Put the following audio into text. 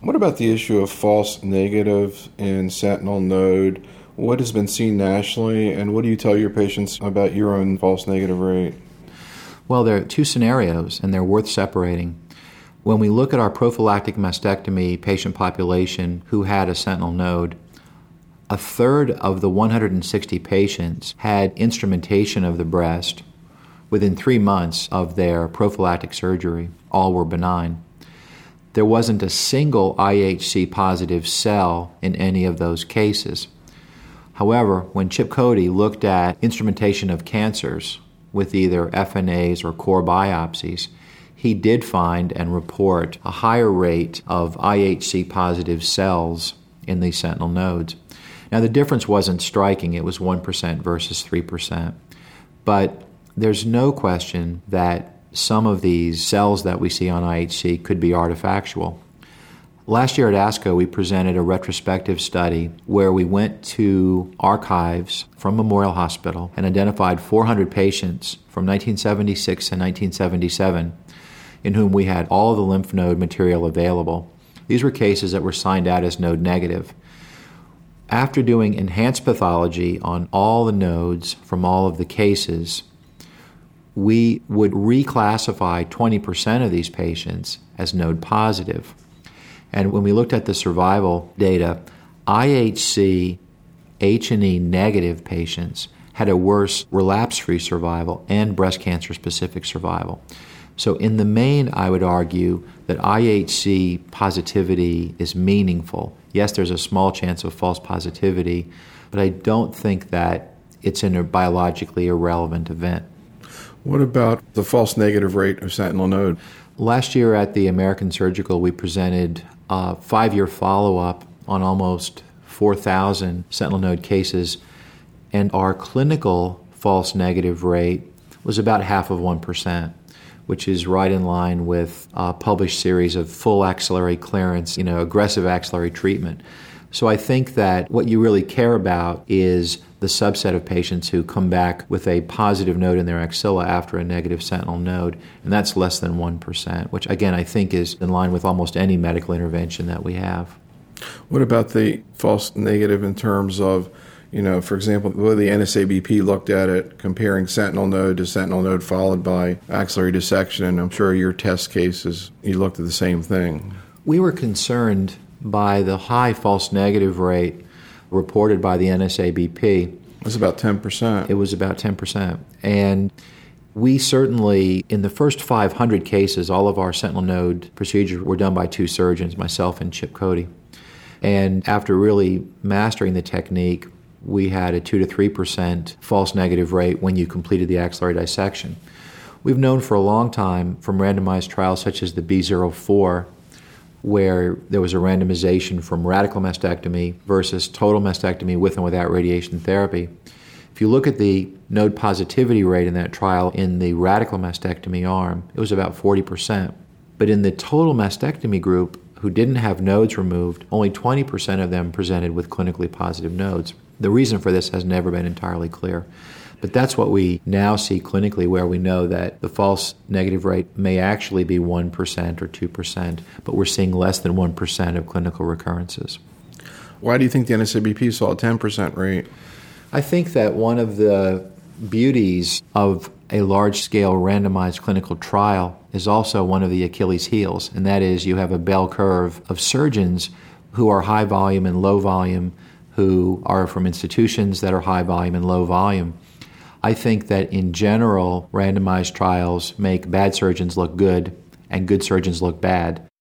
What about the issue of false negative in sentinel node? What has been seen nationally, and what do you tell your patients about your own false negative rate? Well, there are two scenarios, and they're worth separating. When we look at our prophylactic mastectomy patient population who had a sentinel node, a third of the 160 patients had instrumentation of the breast within 3 months of their prophylactic surgery. All were benign. There wasn't a single IHC positive cell in any of those cases. However, when Chip Cody looked at instrumentation of cancers with either FNAs or core biopsies, he did find and report a higher rate of IHC positive cells in these sentinel nodes. Now, the difference wasn't striking. It was 1% versus 3%. But there's no question that some of these cells that we see on IHC could be artifactual. Last year at ASCO, we presented a retrospective study where we went to archives from Memorial Hospital and identified 400 patients from 1976 and 1977 in whom we had all of the lymph node material available. These were cases that were signed out as node negative. After doing enhanced pathology on all the nodes from all of the cases, we would reclassify 20% of these patients as node positive. And when we looked at the survival data, IHC H&E negative patients had a worse relapse-free survival and breast cancer-specific survival. So in the main, I would argue that IHC positivity is meaningful. Yes, there's a small chance of false positivity, but I don't think that it's a biologically irrelevant event. What about the false negative rate of sentinel node? Last year at the American Surgical, we presented a 5-year follow-up on almost 4,000 sentinel node cases, and our clinical false negative rate was about half of 1%, which is right in line with a published series of full axillary clearance, aggressive axillary treatment. So I think that what you really care about is the subset of patients who come back with a positive node in their axilla after a negative sentinel node, and that's less than 1%, which again I think is in line with almost any medical intervention that we have. What about the false negative in terms of, for example, the way the NSABP looked at it, comparing sentinel node to sentinel node followed by axillary dissection, and I'm sure your test cases, you looked at the same thing. We were concerned by the high false negative rate reported by the NSABP. It was about 10%. It was about 10%. And we certainly, in the first 500 cases, all of our sentinel node procedures were done by 2 surgeons, myself and Chip Cody. And after really mastering the technique, we had a 2 to 3% false negative rate when you completed the axillary dissection. We've known for a long time from randomized trials such as the B04, where there was a randomization from radical mastectomy versus total mastectomy with and without radiation therapy. If you look at the node positivity rate in that trial in the radical mastectomy arm, it was about 40%. But in the total mastectomy group who didn't have nodes removed, only 20% of them presented with clinically positive nodes. The reason for this has never been entirely clear. But that's what we now see clinically, where we know that the false negative rate may actually be 1% or 2%, but we're seeing less than 1% of clinical recurrences. Why do you think the NSABP saw a 10% rate? I think that one of the beauties of a large-scale randomized clinical trial is also one of the Achilles heels, and that is you have a bell curve of surgeons who are high volume and low volume, who are from institutions that are high volume and low volume. I think that in general, randomized trials make bad surgeons look good and good surgeons look bad.